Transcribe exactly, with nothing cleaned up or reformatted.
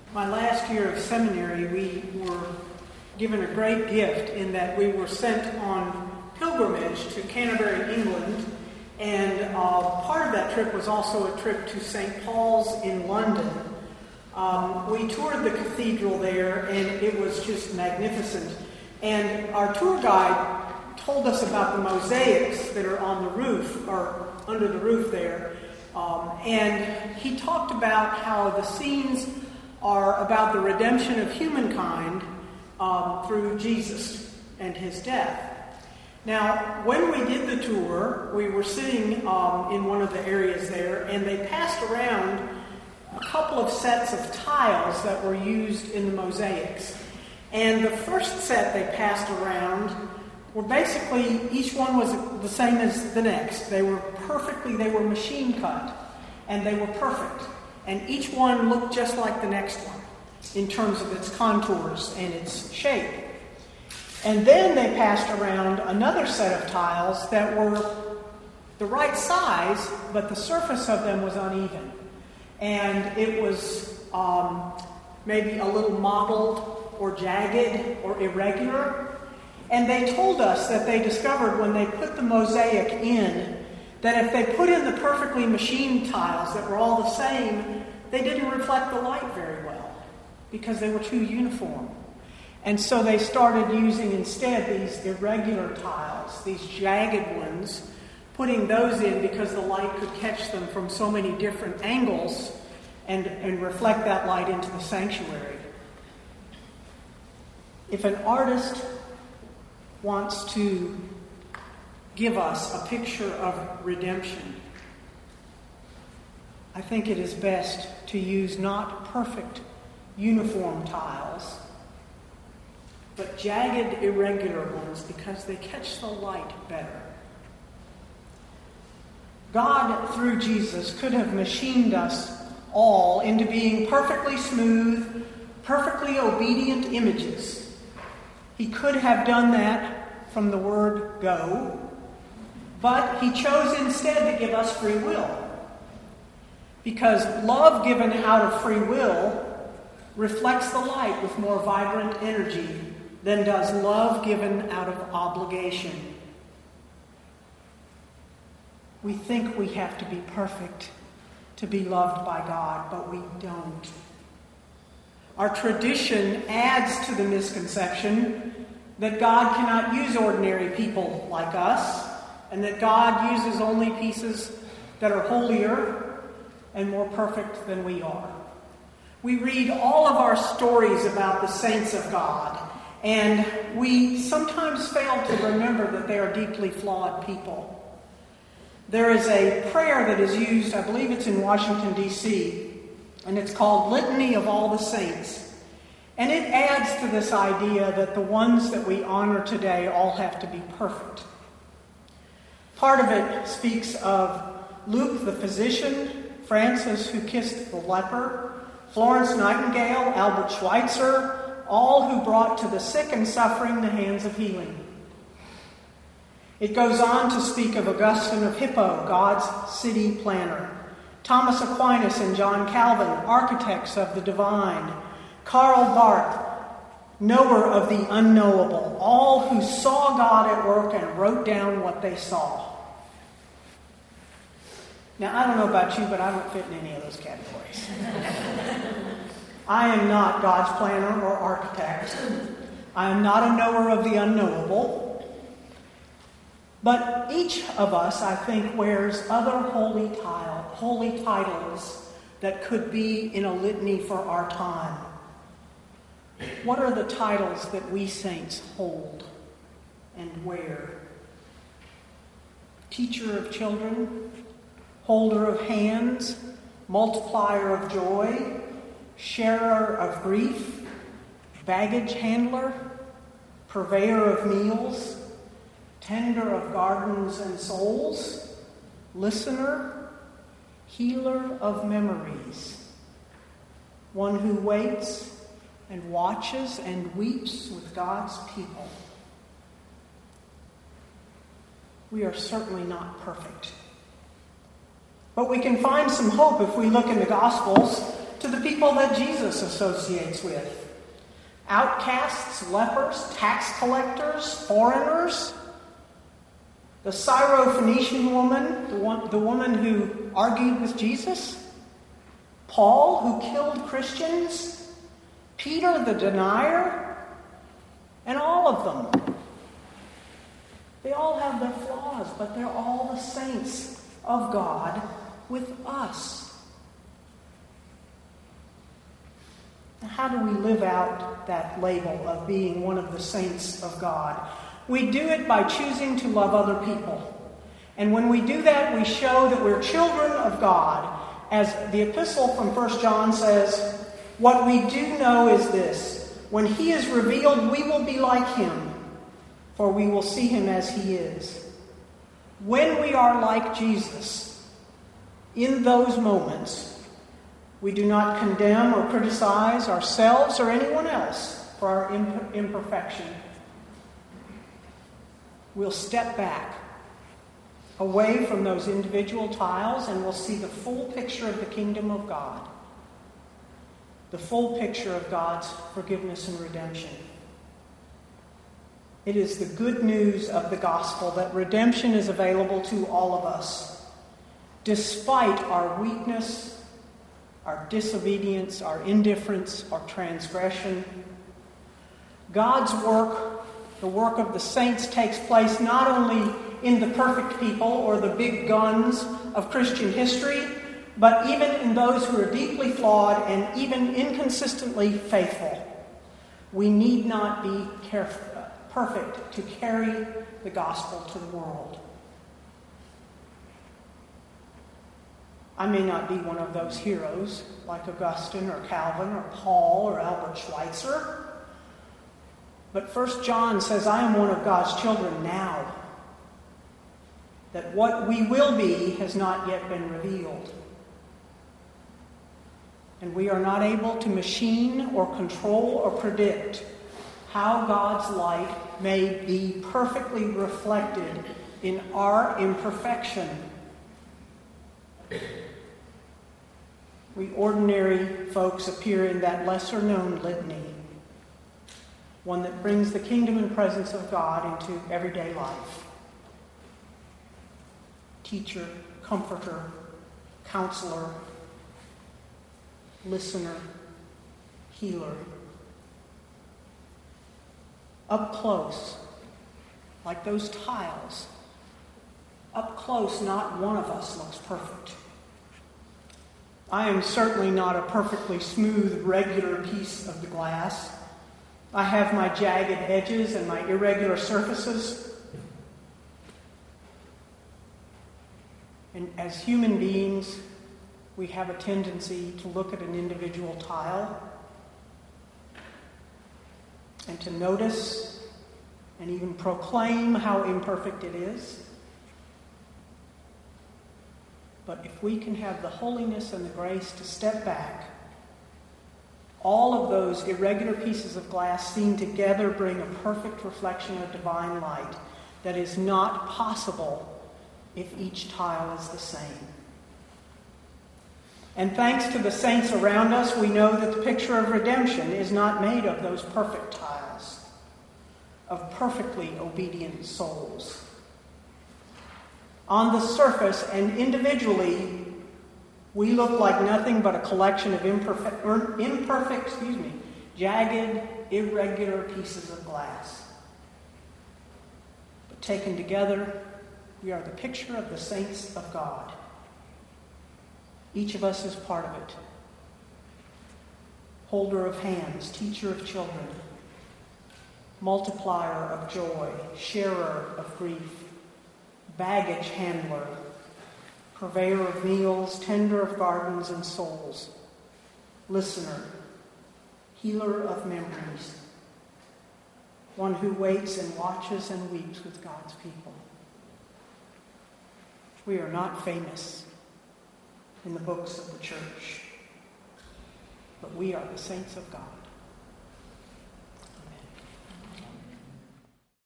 My last year of seminary, we were given a great gift in that we were sent on pilgrimage to Canterbury, England, and uh, part of that trip was also a trip to Saint Paul's in London. Um, we toured the cathedral there, and it was just magnificent. And our tour guide told us about the mosaics that are on the roof, or under the roof there. Um, and he talked about how the scenes are about the redemption of humankind um, through Jesus and his death. Now, when we did the tour, we were sitting um, in one of the areas there, and they passed around a couple of sets of tiles that were used in the mosaics. And the first set they passed around were basically, each one was the same as the next. They were perfectly, they were machine cut, and they were perfect. And each one looked just like the next one in terms of its contours and its shape. And then they passed around another set of tiles that were the right size, but the surface of them was uneven. And it was um, maybe a little mottled or jagged or irregular. And they told us that they discovered when they put the mosaic in, that if they put in the perfectly machined tiles that were all the same, they didn't reflect the light very well because they were too uniform. And so they started using instead these irregular tiles, these jagged ones, putting those in because the light could catch them from so many different angles and, and reflect that light into the sanctuary. If an artist wants to give us a picture of redemption, I think it is best to use not perfect uniform tiles, but jagged, irregular ones because they catch the light better. God, through Jesus, could have machined us all into being perfectly smooth, perfectly obedient images. He could have done that from the word go, but he chose instead to give us free will. Because love given out of free will reflects the light with more vibrant energy than does love given out of obligation. We think we have to be perfect to be loved by God, but we don't. Our tradition adds to the misconception that God cannot use ordinary people like us, and that God uses only pieces that are holier and more perfect than we are. We read all of our stories about the saints of God, and we sometimes fail to remember that they are deeply flawed people. There is a prayer that is used, I believe it's in Washington, D C, and it's called Litany of All the Saints. And it adds to this idea that the ones that we honor today all have to be perfect. Part of it speaks of Luke the physician, Francis who kissed the leper, Florence Nightingale, Albert Schweitzer, all who brought to the sick and suffering the hands of healing. It goes on to speak of Augustine of Hippo, God's city planner, Thomas Aquinas and John Calvin, architects of the divine, Karl Barth, knower of the unknowable, all who saw God at work and wrote down what they saw. Now, I don't know about you, but I don't fit in any of those categories. I am not God's planner or architect. I am not a knower of the unknowable. But each of us, I think, wears other holy, tile, holy titles that could be in a litany for our time. What are the titles that we saints hold and wear? Teacher of children, holder of hands, multiplier of joy, sharer of grief, baggage handler, purveyor of meals, tender of gardens and souls, listener, healer of memories, one who waits and watches and weeps with God's people. We are certainly not perfect. But we can find some hope if we look in the Gospels to to the people that Jesus associates with. Outcasts, lepers, tax collectors, foreigners. The Syrophoenician woman, the, one, the woman who argued with Jesus. Paul, who killed Christians. Peter, the denier. And all of them. They all have their flaws, but they're all the saints of God with us. Now, how do we live out that label of being one of the saints of God? We do it by choosing to love other people. And when we do that, we show that we're children of God. As the epistle from First John says, what we do know is this: when he is revealed, we will be like him, for we will see him as he is. When we are like Jesus, in those moments, we do not condemn or criticize ourselves or anyone else for our imp- imperfection. We'll step back away from those individual tiles and we'll see the full picture of the kingdom of God, the full picture of God's forgiveness and redemption. It is the good news of the gospel that redemption is available to all of us, despite our weakness, our disobedience, our indifference, our transgression. God's work, the work of the saints, takes place not only in the perfect people or the big guns of Christian history, but even in those who are deeply flawed and even inconsistently faithful. We need not be careful, perfect to carry the gospel to the world. I may not be one of those heroes like Augustine or Calvin or Paul or Albert Schweitzer, but First John says, I am one of God's children now, that what we will be has not yet been revealed. And we are not able to machine or control or predict how God's light may be perfectly reflected in our imperfection. We ordinary folks appear in that lesser-known litany, one that brings the kingdom and presence of God into everyday life. Teacher, comforter, counselor, listener, healer. Up close, like those tiles, up close, not one of us looks perfect. I am certainly not a perfectly smooth, regular piece of the glass. I have my jagged edges and my irregular surfaces. And as human beings, we have a tendency to look at an individual tile and to notice and even proclaim how imperfect it is. But if we can have the holiness and the grace to step back, all of those irregular pieces of glass seen together bring a perfect reflection of divine light that is not possible if each tile is the same. And thanks to the saints around us, we know that the picture of redemption is not made of those perfect tiles, of perfectly obedient souls. On the surface and individually, we look like nothing but a collection of imperfect, or imperfect, excuse me, jagged, irregular pieces of glass. But taken together, we are the picture of the saints of God. Each of us is part of it. Holder of hands, teacher of children, multiplier of joy, sharer of grief, baggage handler, purveyor of meals, tender of gardens and souls, listener, healer of memories, one who waits and watches and weeps with God's people. We are not famous in the books of the church, but we are the saints of God.